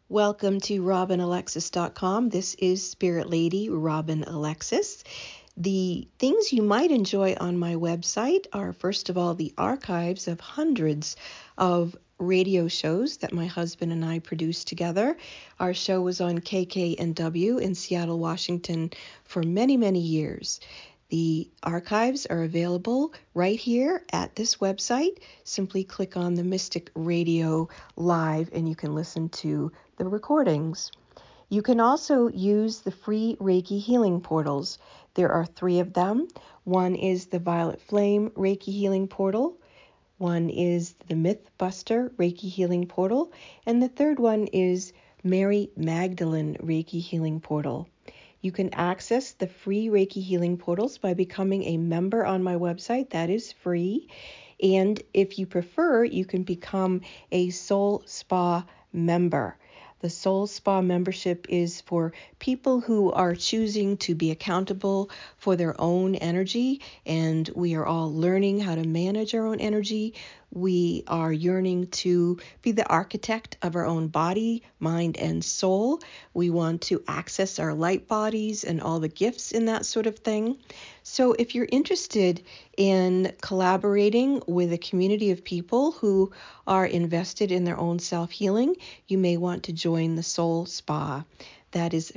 Welcome to RobinAlexis.com. This is Spirit Lady Robin Alexis. The things you might enjoy on my website are, first of all, the archives of hundreds of radio shows that my husband and I produced together. Our show was on KKNW in Seattle, Washington for many, many years. The archives are available right here at this website. Simply click on the Mystic Radio Live and you can listen to the recordings. You can also use the free Reiki healing portals. There are 3 of them. One is the Violet Flame Reiki healing portal. One is the Mythbuster Reiki healing portal. And the third one is Mary Magdalene Reiki healing portal. You can access the free Reiki healing portals by becoming a member on my website. That is free. And if you prefer, you can become a Soul Spa member. The Soul Spa membership is for people who are choosing to be accountable for their own energy, and we are all learning how to manage our own energy. We are yearning to be the architect of our own body, mind, and soul. We want to access our light bodies and all the gifts in that sort of thing. So if you're interested in collaborating with a community of people who are invested in their own self-healing, you may want to join the Soul Spa. That is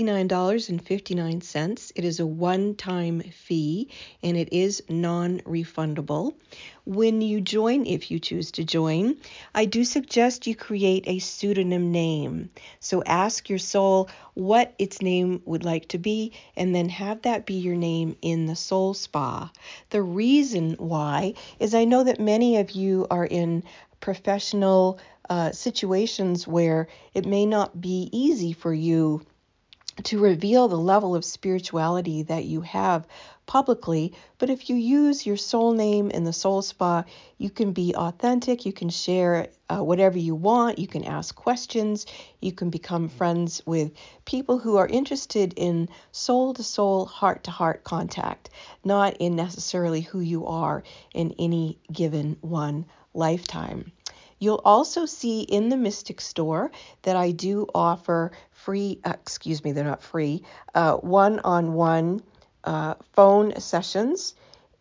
$59.59. It is a one-time fee, and it is non-refundable. When you join, if you choose to join, I do suggest you create a pseudonym name. So ask your soul what its name would like to be, and then have that be your name in the Soul Spa. The reason why is I know that many of you are in professional situations where it may not be easy for you to reveal the level of spirituality that you have publicly, but if you use your soul name in the Soul Spa, you can be authentic, you can share whatever you want, you can ask questions, you can become friends with people who are interested in soul-to-soul, heart-to-heart contact, not in necessarily who you are in any given one lifetime. You'll also see in the Mystic Store that I do offer free, they're not free, one-on-one phone sessions,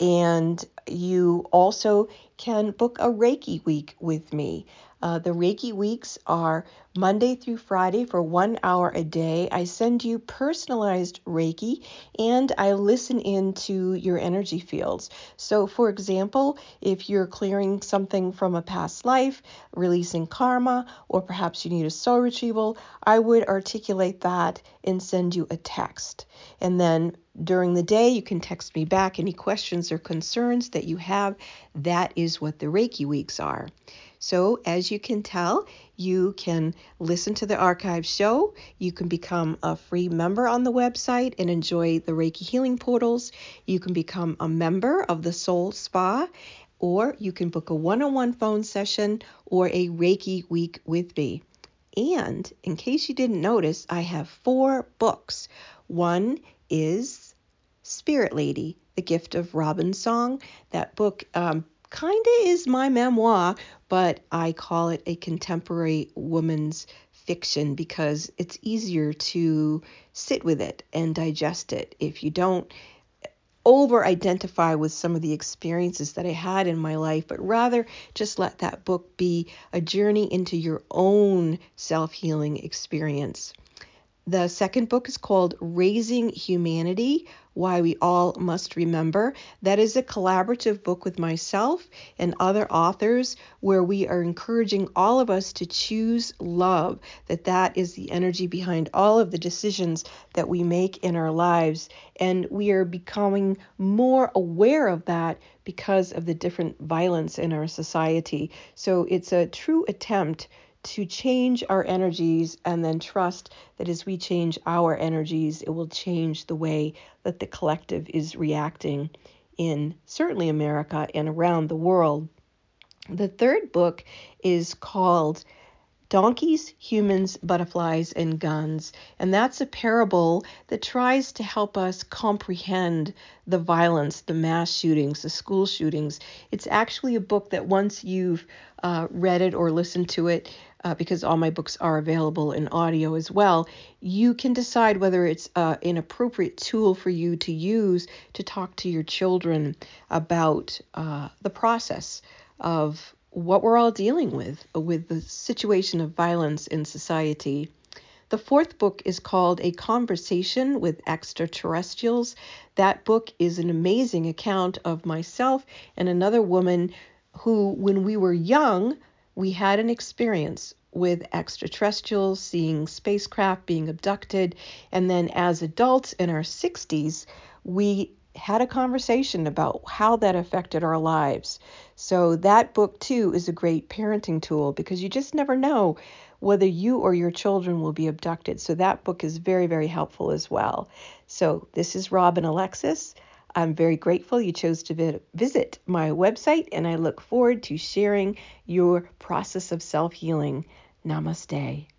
and you also can book a Reiki week with me. The Reiki weeks are Monday through Friday for 1 hour a day. I send you personalized Reiki and I listen into your energy fields. So for example, if you're clearing something from a past life, releasing karma, or perhaps you need a soul retrieval, I would articulate that and send you a text. And then during the day, you can text me back any questions or concerns that you have. That is what the Reiki weeks are. So as you can tell, you can listen to the archive show. You can become a free member on the website and enjoy the Reiki healing portals. You can become a member of the Soul Spa, or you can book a one-on-one phone session or a Reiki week with me. And in case you didn't notice, I have 4 books. One is Spirit Lady, The Gift of Robin Song. That book kind of is my memoir, but I call it a contemporary woman's fiction because it's easier to sit with it and digest it. If you don't over-identify with some of the experiences that I had in my life, but rather just let that book be a journey into your own self-healing experience. The second book is called Raising Humanity, Why We All Must Remember. That is a collaborative book with myself and other authors where we are encouraging all of us to choose love, that is the energy behind all of the decisions that we make in our lives. And we are becoming more aware of that because of the different violence in our society. So it's a true attempt to change our energies and then trust that as we change our energies, it will change the way that the collective is reacting in certainly America and around the world. The third book is called Donkeys, Humans, Butterflies, and Guns. And that's a parable that tries to help us comprehend the violence, the mass shootings, the school shootings. It's actually a book that once you've read it or listened to it, because all my books are available in audio as well, you can decide whether it's an appropriate tool for you to use to talk to your children about the process of what we're all dealing with the situation of violence in society. The fourth book is called A Conversation with Extraterrestrials. That book is an amazing account of myself and another woman who, when we were young, we had an experience with extraterrestrials, seeing spacecraft being abducted, and then as adults in our 60s, we had a conversation about how that affected our lives. So that book too is a great parenting tool because you just never know whether you or your children will be abducted. So that book is very, very helpful as well. So this is Robin Alexis. I'm very grateful you chose to visit my website, and I look forward to sharing your process of self-healing. Namaste.